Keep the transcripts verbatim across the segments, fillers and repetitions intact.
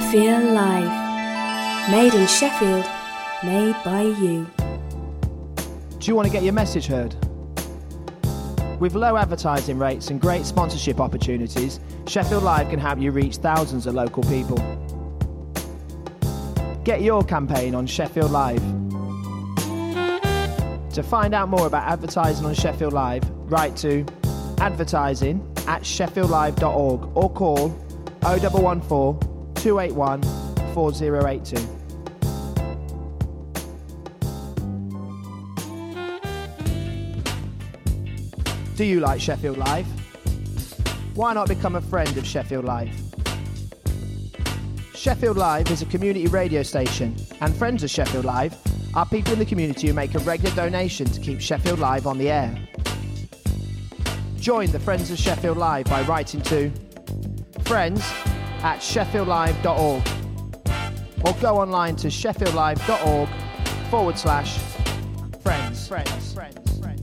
Feel Live. Made in Sheffield. Made by you. Do you want to get your message heard? With low advertising rates and great sponsorship opportunities, Sheffield Live can help you reach thousands of local people. Get your campaign on Sheffield Live. To find out more about advertising on Sheffield Live, write to advertising at sheffield live dot org or call oh one one four, two eight one, four oh eight two. Do you like Sheffield Live? Why not become a friend of Sheffield Live? Sheffield Live is a community radio station, and friends of Sheffield Live are people in the community who make a regular donation to keep Sheffield Live on the air. Join the Friends of Sheffield Live by writing to friends at sheffield live dot org or go online to sheffield live dot org forward slash friends. Friends. Friends. Friends.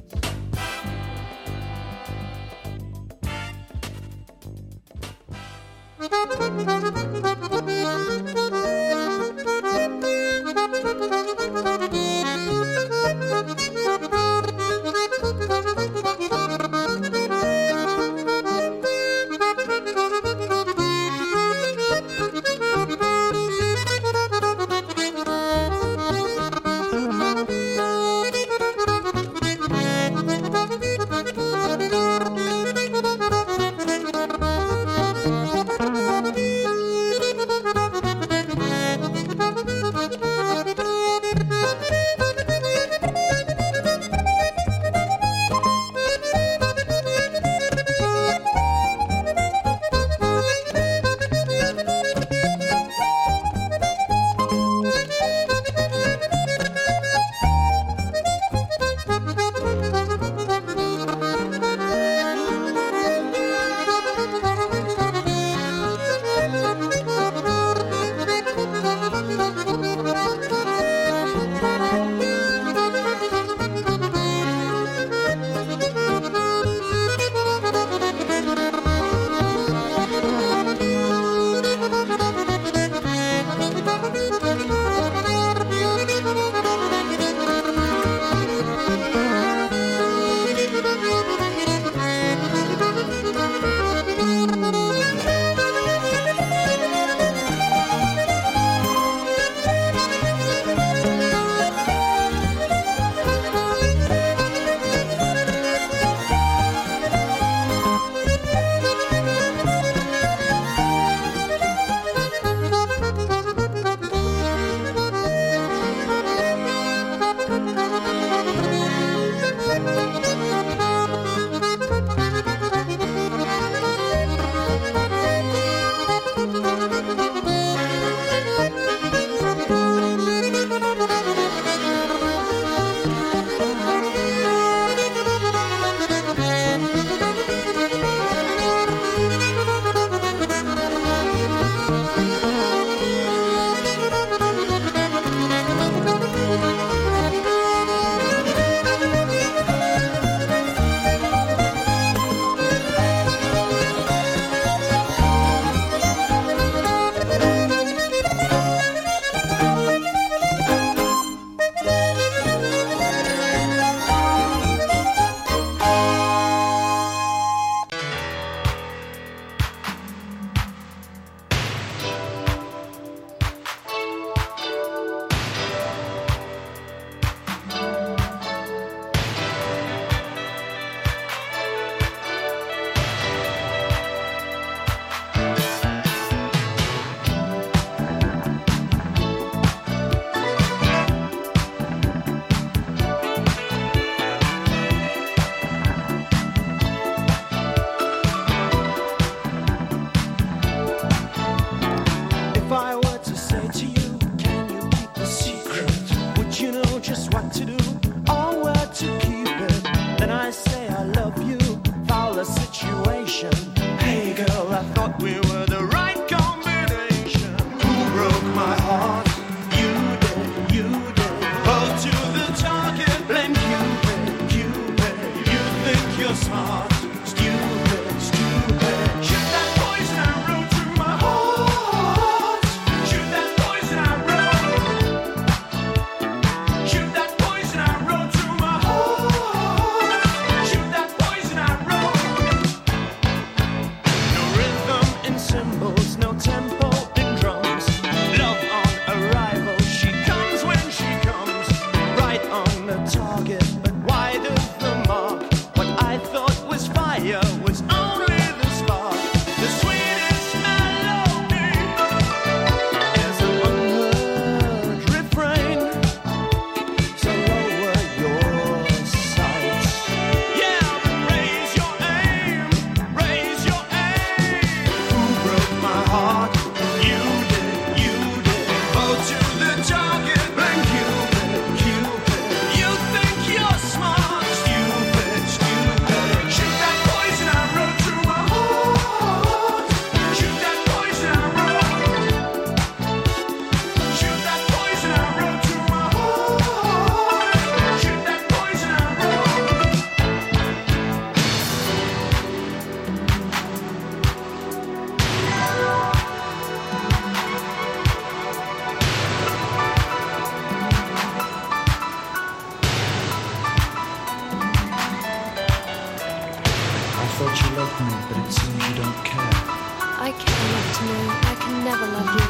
to me. I can never love you.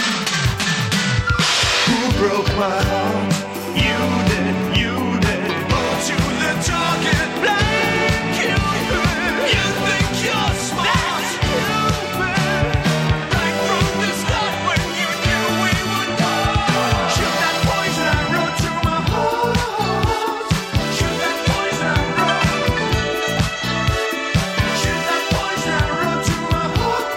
Who broke my heart? You did, you did. Brought you the target blank. You, you think you're smart. Stupid. Right from the start when you knew we would part. Shoot that poison I wrote to my heart. Shoot that poison I wrote. Shoot that poison I wrote to my heart.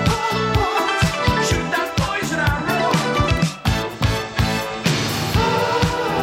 Shoot that poison I wrote.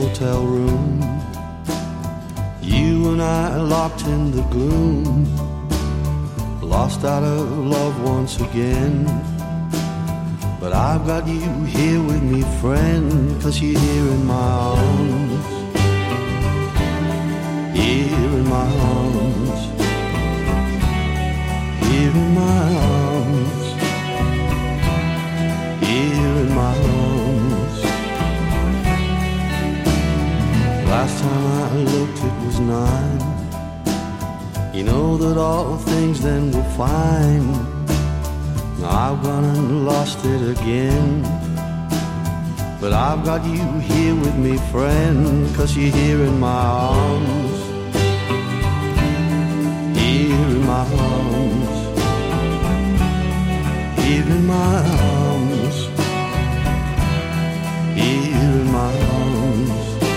hotel room, you and I locked in the gloom, lost out of love once again. But I've got you here with me, friend, 'cause you're here in my arms, here in my arms, here in my arms, here in my arms. Last time I looked it was nine. You know that all things then were fine. Now I've gone and lost it again. But I've got you here with me, friend, 'cause you're here in my arms, here in my arms, here in my arms, here in my arms.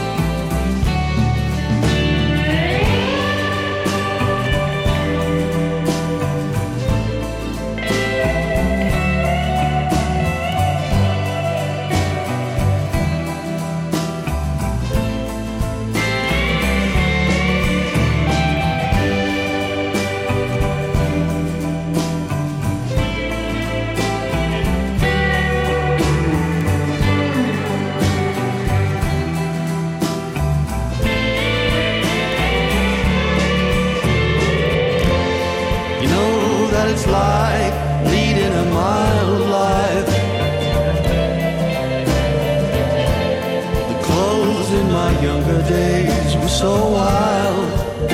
It's like leading a mild life. The clothes in my younger days were so wild,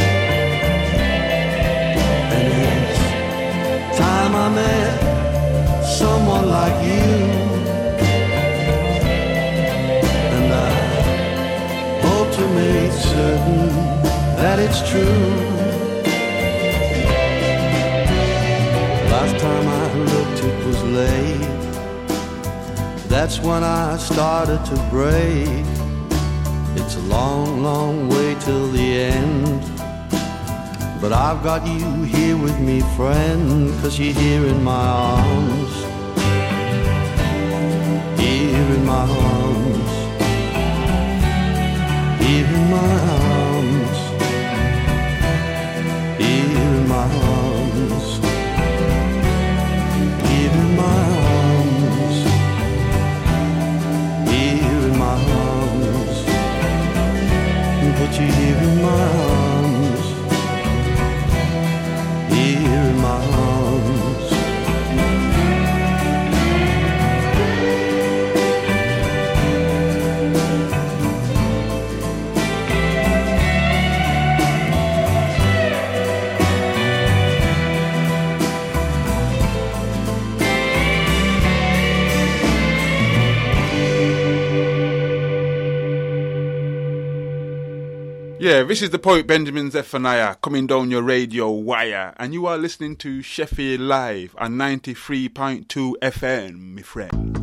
and it's time I met someone like you, and I hope to make certain that it's true. Last time I looked it was late. That's when I started to break. It's a long, long way till the end. But I've got you here with me, friend, 'cause you're here in my arms, here in my arms, here in my arms, here in my arms, here in my arms, here in my arms, put you here in my arms, here in my arms. Yeah, this is the poet Benjamin Zephaniah coming down your radio wire, and you are listening to Sheffield Live on ninety-three point two F M, my friend.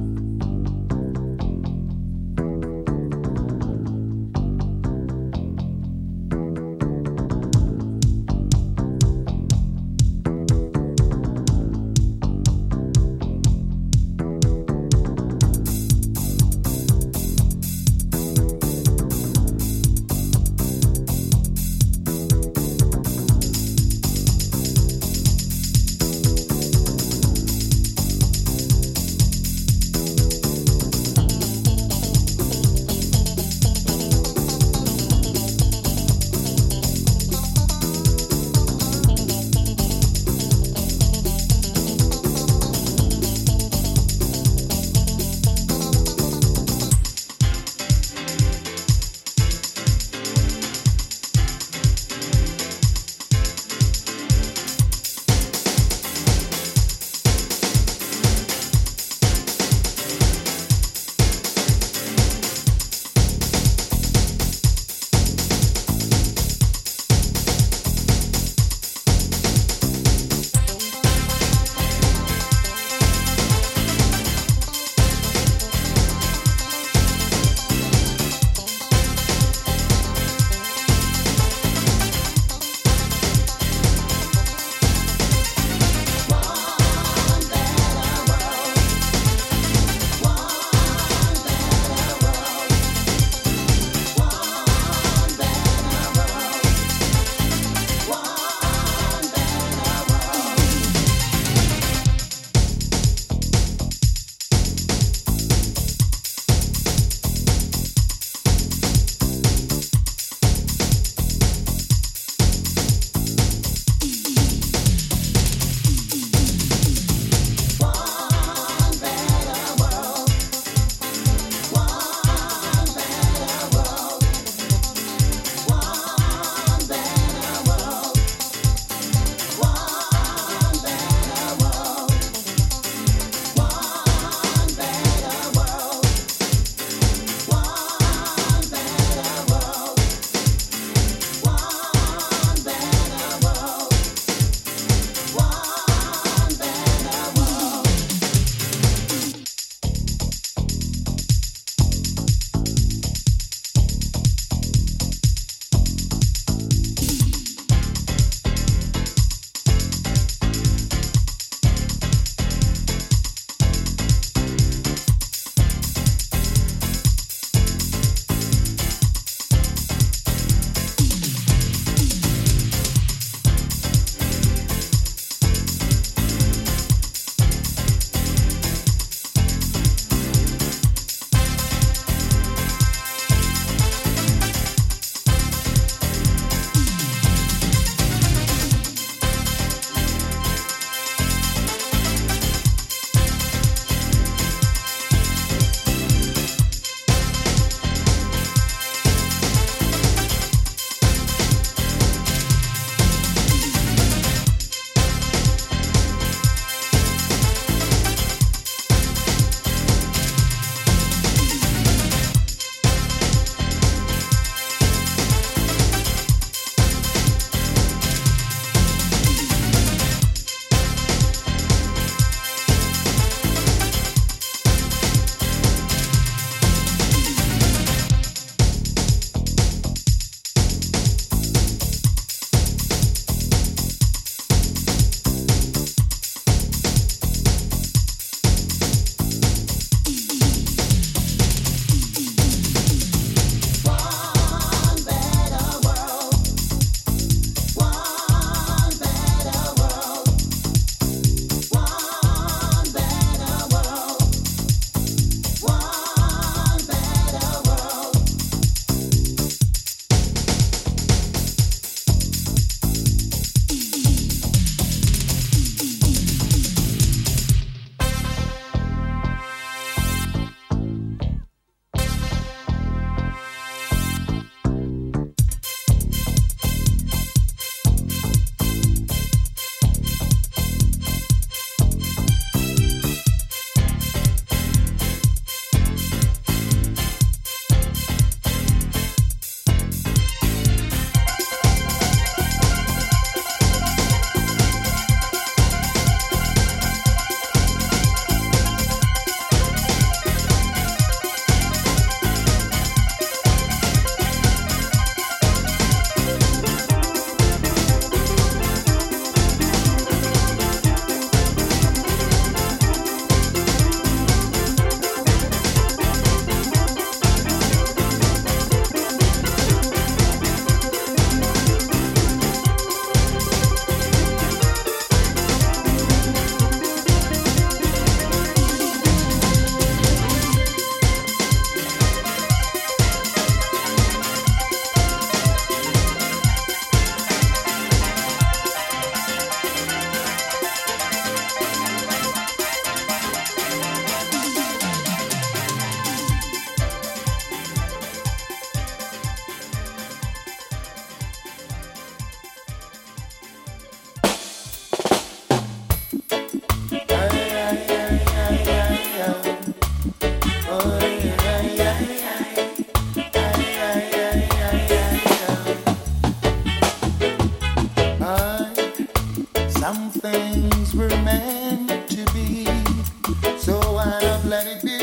Some things were meant to be, so why not let it be?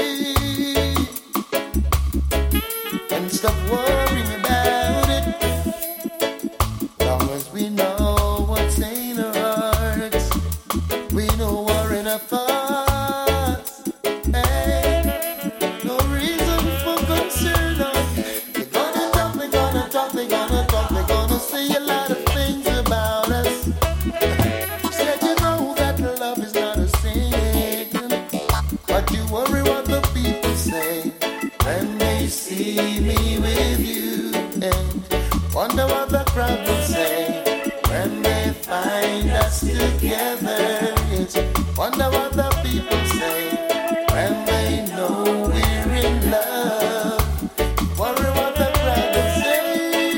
And stop worrying about it. Long as we know what's in our hearts, we know we're in a thoughts. Hey, no reason for concern. They're gonna talk, they're gonna talk, they're gonna talk, they're gonna say a lot of things about us. Said you know that love is not a sin, but you worry what the people say when they see me with you, and wonder what the crowd will say when they find us together. Yes, wonder what the people say when they know we're in love. Worry what the crowd will say.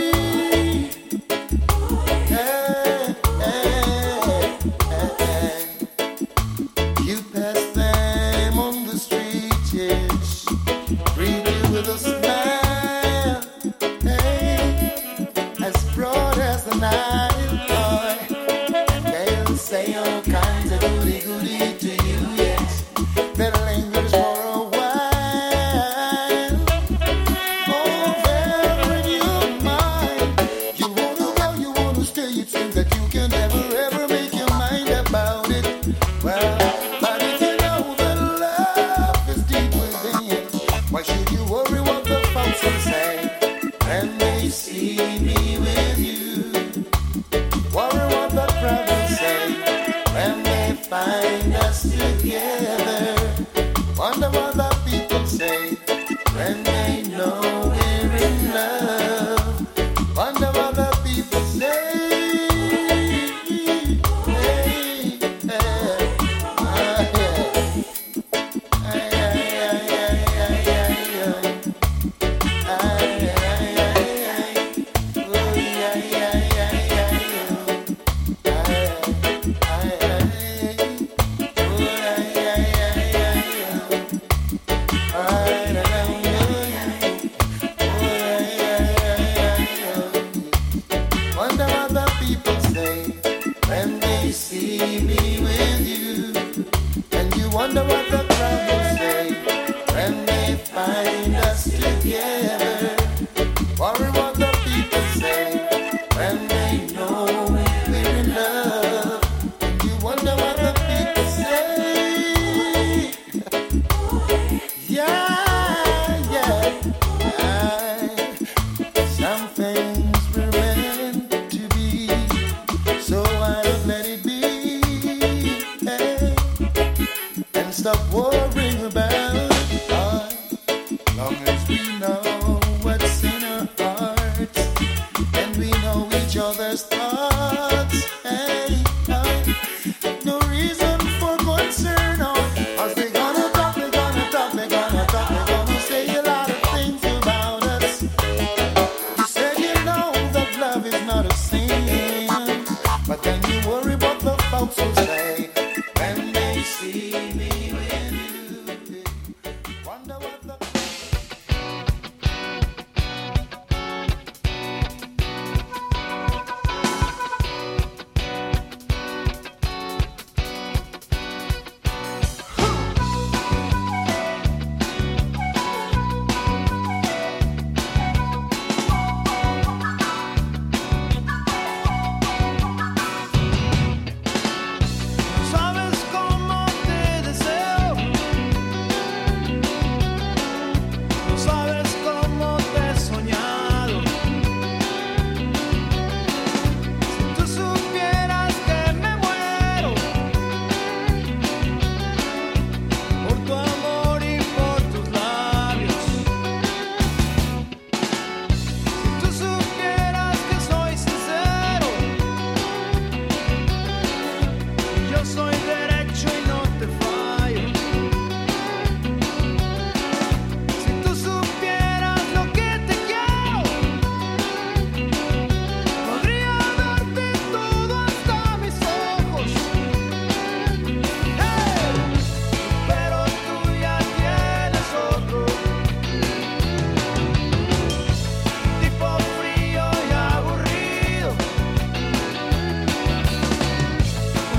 Hey, hey, hey, hey. You pass them on the street, yes, greet you with a smile. Hey, as broad as the Nile, boy, they'll say all kinds of goody goody to you, yes, that lingers for a while. Oh, there in your mind, you wanna go, you wanna stay, it seems that you can never ever make your mind about it. Well, but if you know that love is deep within, why should you worry what the folks will say when they see me with you? Worry what the crowd will say when they find us together. Wonder what the people say when they know we're in love. Wonder what the people say. Hey, hey, ah, yeah. Ay, ay, ay, ay, ay, ay, ay. Ay, ay, ay, ay. Oh, yeah, yeah, yeah, yeah, yeah. Ay, ay, ay, ay. Oh, yeah, yeah, yeah, yeah, yeah. Ay, ay, ay, ay. Oh, yeah, yeah, yeah, yeah, yeah. Wonder what the people say when they see me with you, and you wonder what the crowd will say when they find us together. Worry what the people say when they know we're in love, and you wonder what the people say. Yeah, yeah. Aye. Some things were meant to be, so why not let it be? Hey, and stop worrying about it. Aye. Long as we know what's in our hearts, and we know each other's thoughts. Hey, aye. No reason for concern. Oh, 'cause they gonna talk, they gonna talk, they gonna talk, they gonna say a lot of things about us. You said you know that love is not a sin, but then you worry what the folks will say when they see me with you. Wonder what the sabes cómo te deseo, no sabes cómo te he soñado. Si tú supieras que me muero por tu amor y por tus labios. Si tú supieras que soy sincero, yo soy derecho y no te fallo. Si tú supieras lo que te quiero, podría darte todo hasta mis ojos. Hey, pero tú ya tienes otro, tipo frío y aburrido.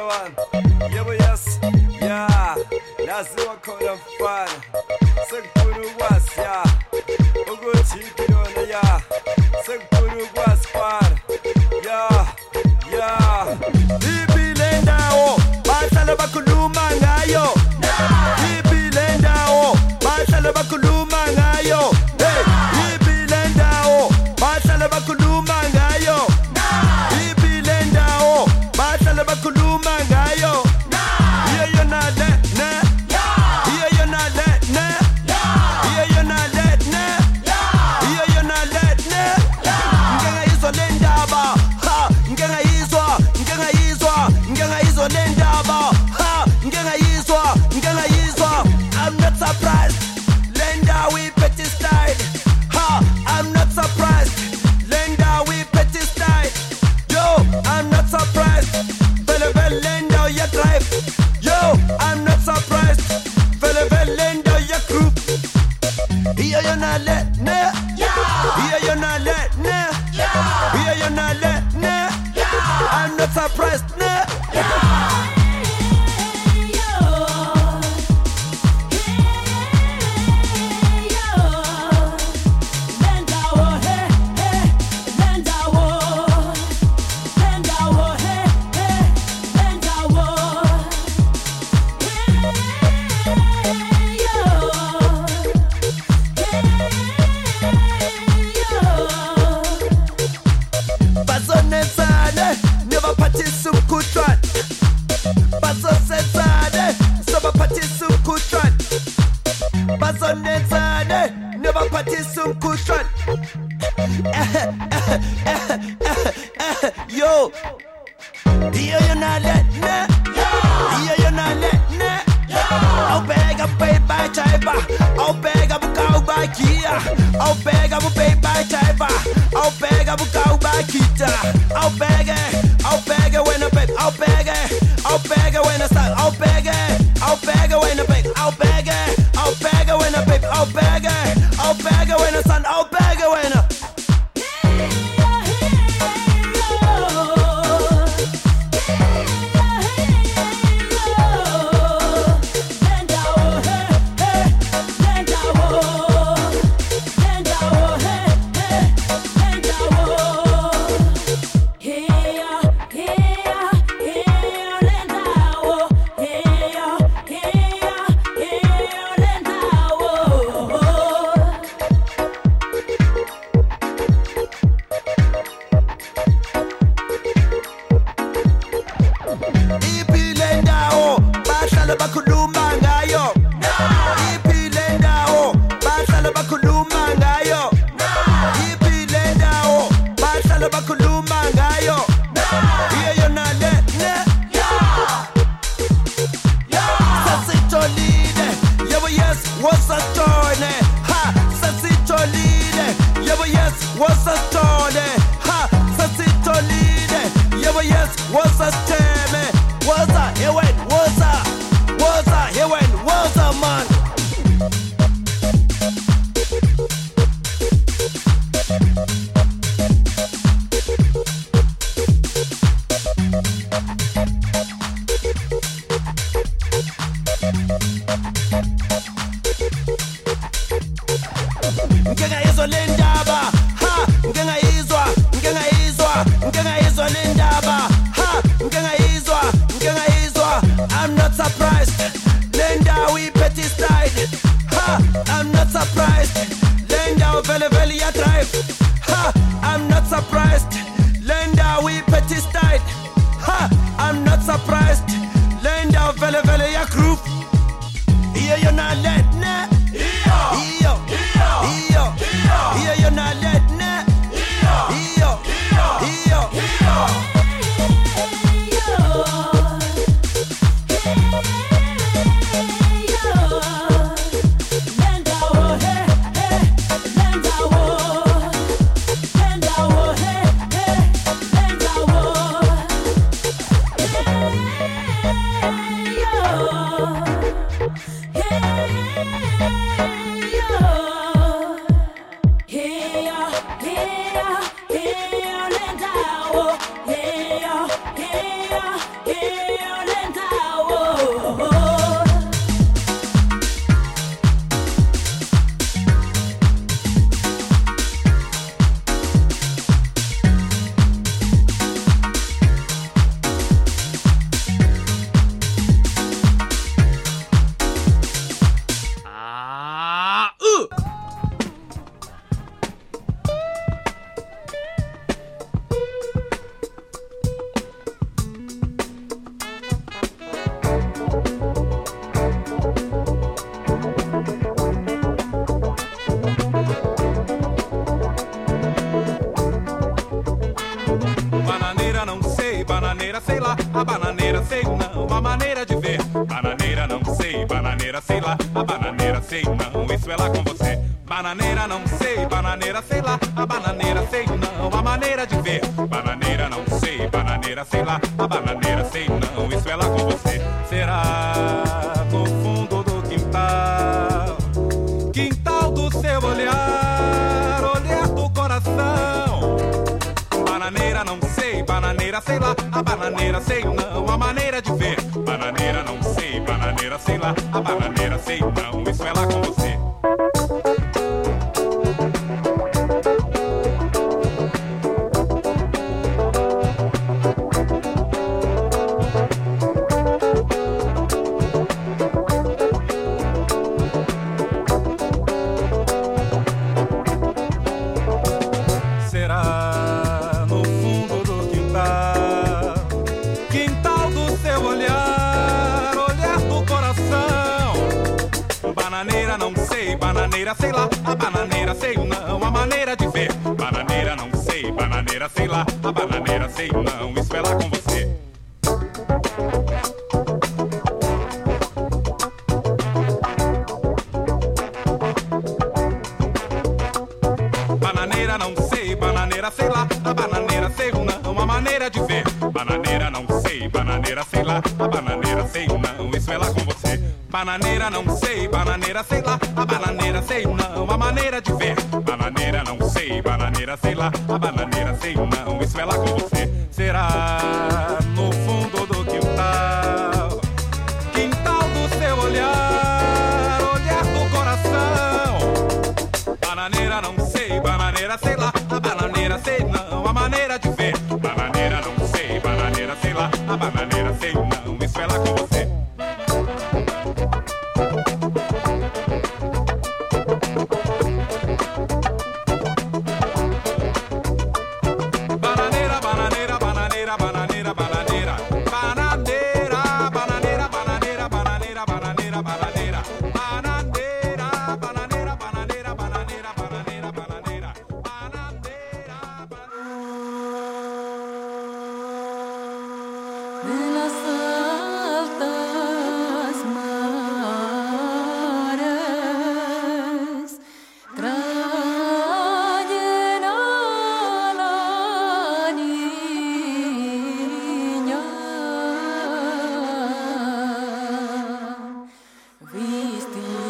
one. Yeah, but yes, yeah. That's what call them fun. Sekuru was, yeah. Ogo chipi on, yeah. Sekuru was fun. Yeah, yeah. Ibi lenda o, basala bakuluma ngayo. Ibi lenda o, basala bakuluma ngayo. Hey, ibi lenda o, basala bakuluma ngayo. Ibi lenda o, basala bakuluma ngayo. Yeah, you're not let, nah. Yeah, you're not let, nah. Yeah, you're not let, nah. Yeah, you're not let, nah. Ngenga izo lenda ba, ha. Ngenga izwa, ngenga izwa, ngenga izo lenda ba, ha. Ngenga izwa, ngenga izwa. I'm not surprised. Lenda we petty style, ha. I'm not surprised. Lenda we petty style. Yo, I'm not surprised. Vele vele lenda ya drive. Yo, I'm not surprised. Vele vele lenda ya group. Here you're not let, nah. Here you're not let, nah. Here you're not let, nah. I'm not surprised, nah. Bazonezane, never party some kutran. Bazonezane, never party some kutran. Bazonezane, never party some kutran. Yo, here you're not let, nah. Here you're not let, nah. I'll beg, I'll pay by Chiba. I'll beg, I'll go by Kia. I'll beg, I'll pay by Chiba. I'll beg, I'll go by Kita. I'll beg it, I'll beg it when I beg. I'll beg it, I'll beg it when I start. I'll beg it, I'll beg it when I beg. I'll beg it, I'll beg it when I beg. I'll beg it, I'll beg it when I stand. I'll beg it when I. I'm not surprised. Lenda we petty style. Ha, I'm not surprised. Lenda vele vele ya drive. Ha, I'm not surprised. Lenda we petty style. Ha, I'm not surprised. Lenda vele vele ya groove. Here you're not let nah. Here, here, here you're not let nah. Here, here, here. Yeah. sei, bananeira, sei lá, a bananeira, sei não, isso é lá com você. Bananeira, não sei, bananeira, sei lá, a bananeira, sei não, a maneira de ver. Bananeira, não sei, bananeira, sei lá, a bananeira, sei não, isso é lá com você. Será no fundo do quintal, quintal do seu olhar, olhar do coração. Bananeira, não sei, bananeira, sei lá, a bananeira, sei não, a maneira de ver. Bananeira, não sei, bananeira, sei lá, a bananeira, sei não, isso é lá com você. Bananeira, sei lá, a bananeira, sei não, a maneira de ver. Bananeira, não sei, bananeira, sei lá, a bananeira, sei não, isso é lá com você. Bananeira, não sei, bananeira, sei lá, a bananeira, sei não, a maneira de ver. Bananeira, não sei, bananeira, sei lá, a bananeira, sei não, isso é lá com você. Bananeira, não sei, bananeira, sei lá, a bananeira, sei não, a maneira de ver. Bananeira, não sei, bananeira, sei lá, a bananeira, sei não, isso é lá com você. Será no fundo do quintal, quintal do seu olhar, olhar do coração. Bananeira, não sei, bananeira, sei lá, a bananeira, sei não, a maneira de ver. Bananeira, não sei, bananeira, sei lá, a bananeira, sei não, isso é lá com você. Viste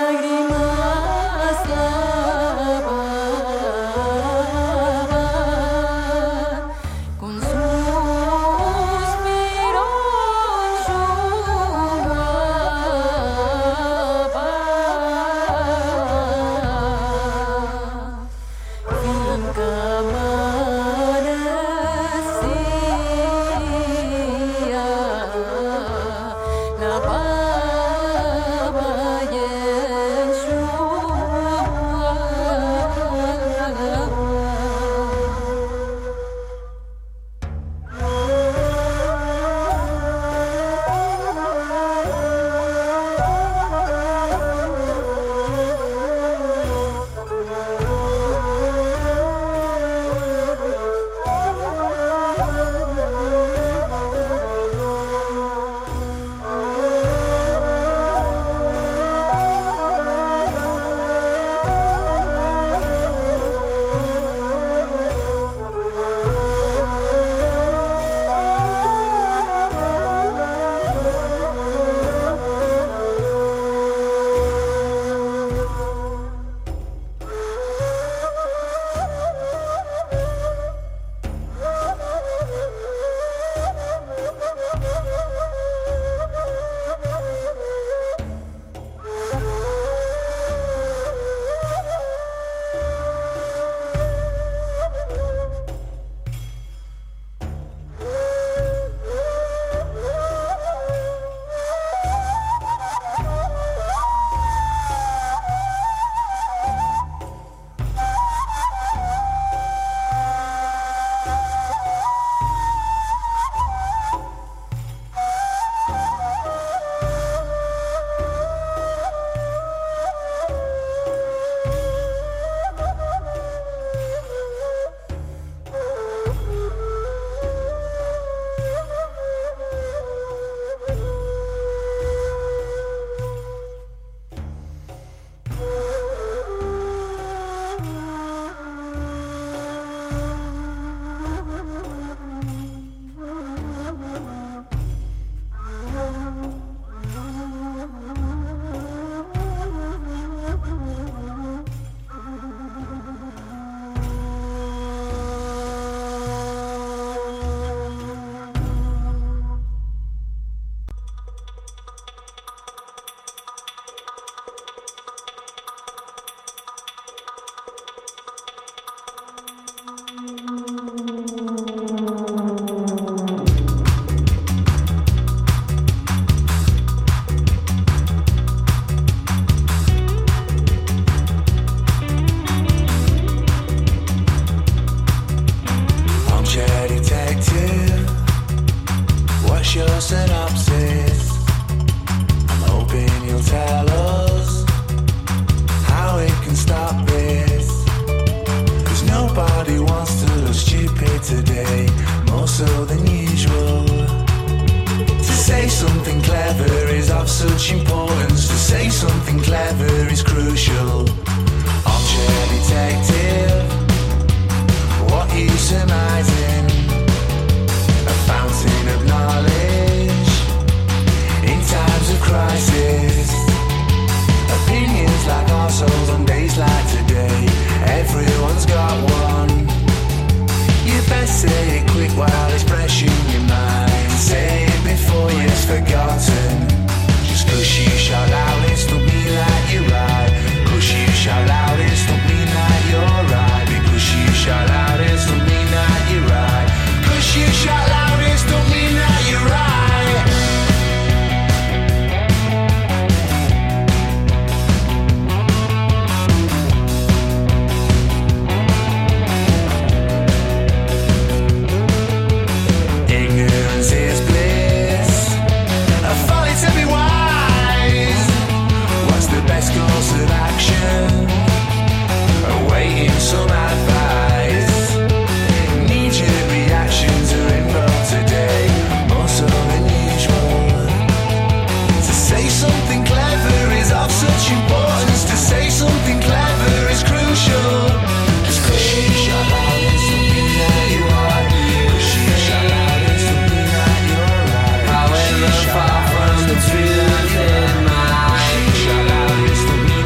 However far from the truth in my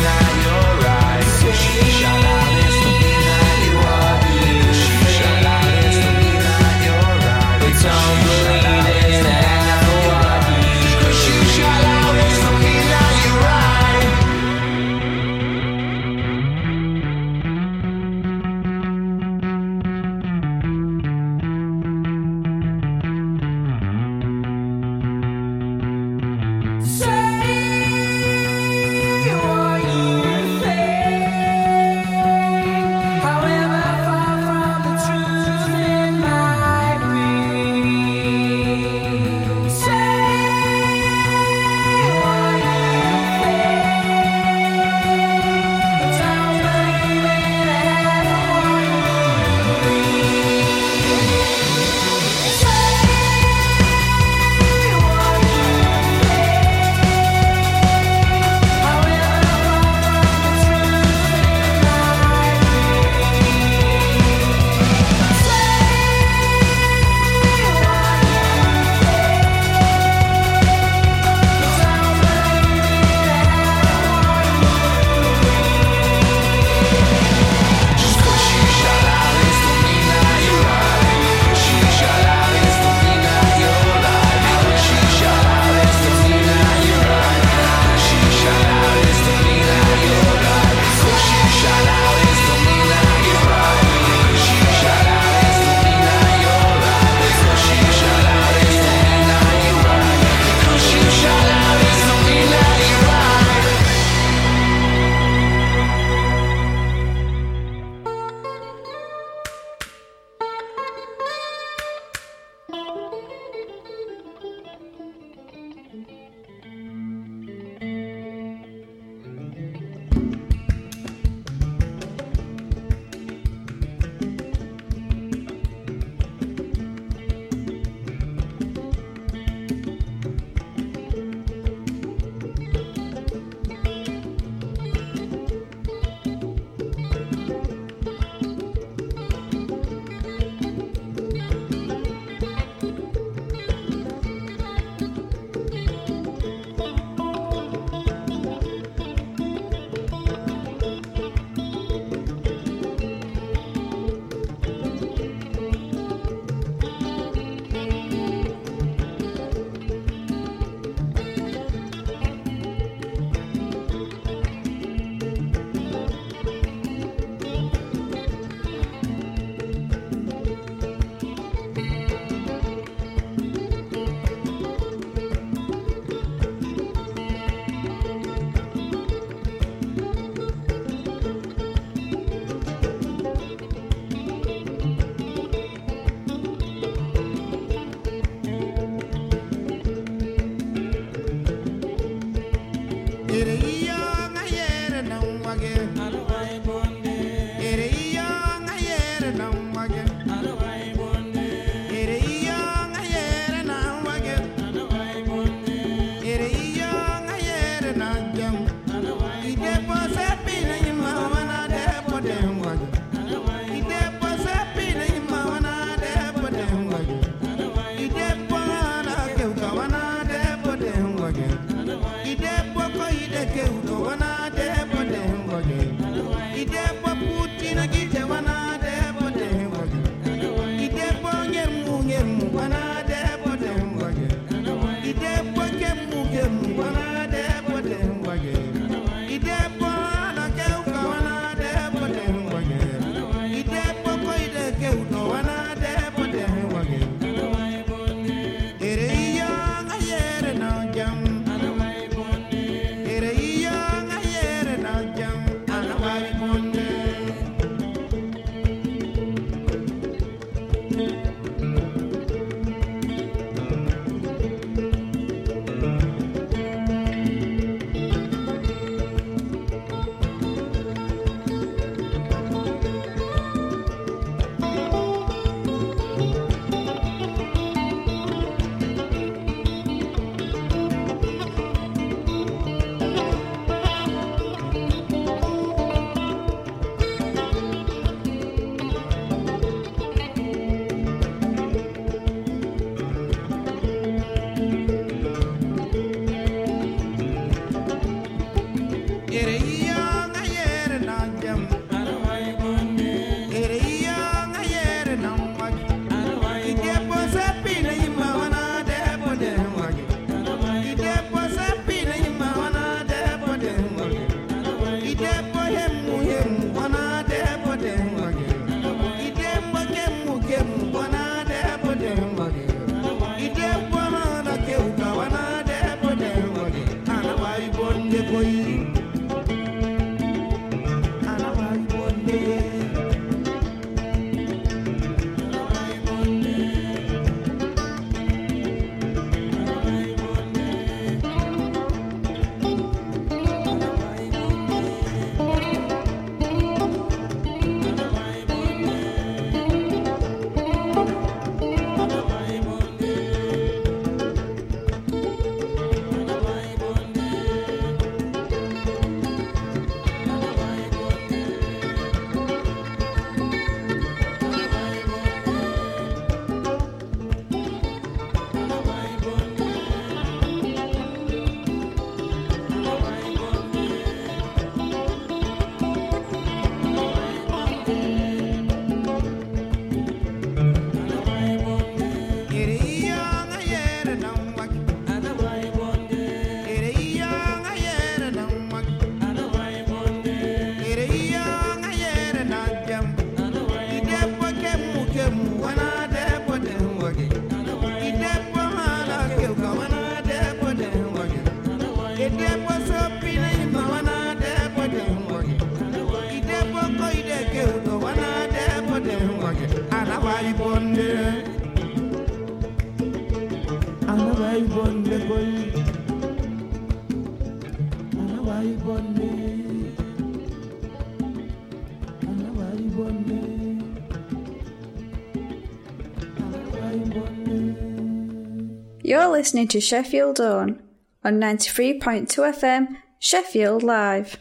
You're listening to Sheffield On on ninety-three point two F M, Sheffield Live.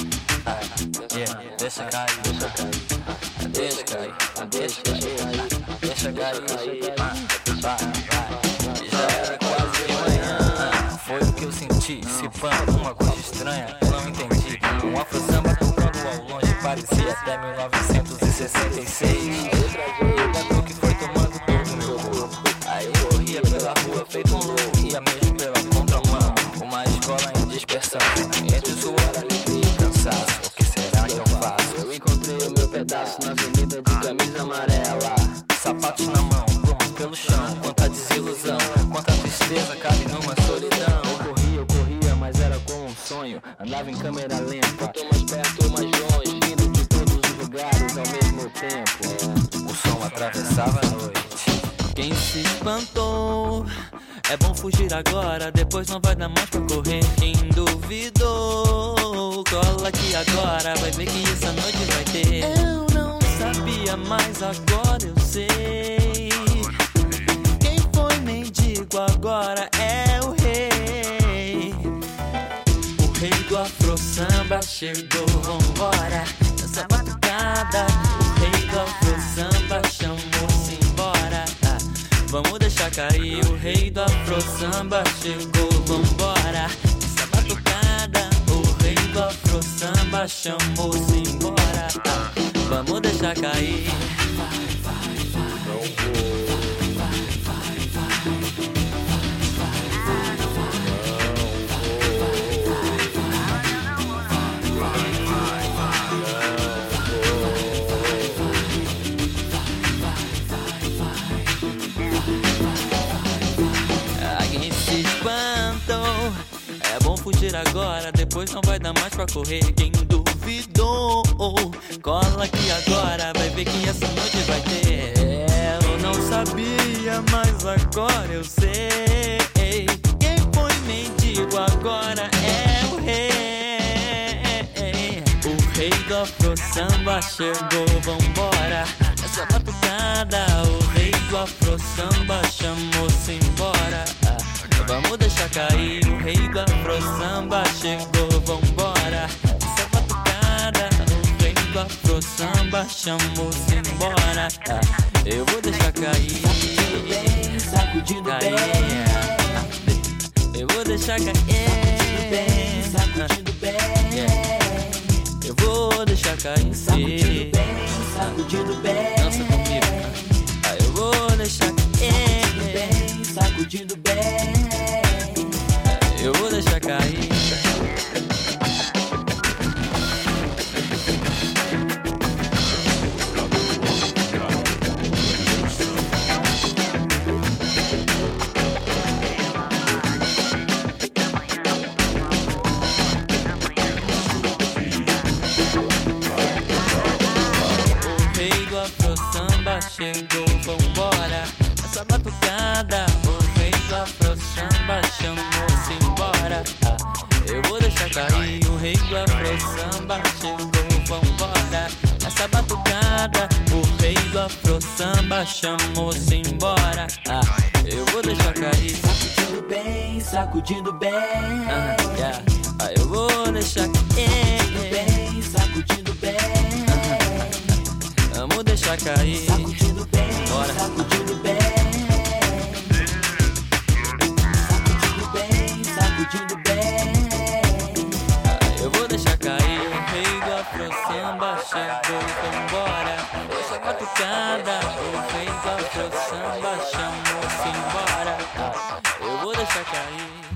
Yeah, deixa cair, deixa cair, deixa cair, deixa cair, deixa cair, vai, vai. Já era quase de manhã, foi o que eu senti, se pã, uma coisa estranha, eu não entendi. Um afro-samba tocando ao longe, parecia até mil novecentos e sessenta e seis. E o batuque foi tomando todo o meu corpo. Aí eu corria pela rua feito um louco, ia mesmo pela contramão. Uma escola em dispersão, entre suor, alegria e cansaço. O que será que eu faço? Eu encontrei o meu pedaço na avenida de camisa amarela. Sapatos na mão, corro pelo chão. Quanta desilusão, quanta tristeza cabe numa solidão. Eu corria, eu corria, mas era como um sonho. Andava em câmera lenta, quanto mais perto ou mais longe, vindo de todos os lugares ao mesmo tempo. O som atravessava a noite. Quem se espantou É bom fugir agora, depois não vai dar mais pra correr. Quem duvidou, cola aqui agora, vai ver que essa noite vai ter. Eu não sabia, mas agora eu sei. Quem foi mendigo agora é o rei. O rei do afro samba chegou, vambora, nessa batucada. O rei do afro samba chamou-se embora. Ah, vamos deixar cair, o rei do afro samba chegou, vambora, nessa batucada. O rei do afro samba chamou-se embora. Ah, vamos deixar cair. Fugir agora, depois não vai dar mais pra correr. Quem duvidou, cola aqui agora, vai ver que essa noite vai ter. Eu não sabia, mas agora eu sei. Quem foi mendigo agora é o rei. O rei do afro samba chegou, vambora, essa batucada. O rei do afro samba chamou-se embora. Vamos deixar cair, o rei do afro samba chegou, vambora, essa batucada. O rei do afro samba chamou-se embora. Ah, eu vou deixar cair, sacudindo bem, eu vou deixar cair, sacudindo bem, eu vou deixar cair, sacudindo bem, sacudindo bem, dança comigo. Ah, eu vou deixar cair, sacudindo bem, eu vou deixar cair. O rei do afro samba chegou, vambora, essa batucada. O rei do afro samba chamou-se embora. Ah, eu vou deixar cair, o rei do afro samba chegou, vambora, essa batucada. O rei do afro samba chamou-se embora. Ah, eu vou deixar cair, sacudindo bem, sacudindo bem. Ah, yeah. Ah, eu vou deixar cair, bem, sacudindo bem. Ah, vamos deixar cair, sacudindo bem, bora, sacudindo bem. Sacudindo bem, ah, eu vou deixar cair. O rei do afro samba chegou, vambora, essa batucada. O rei do afro samba chamou-se embora. Ah, eu vou deixar cair.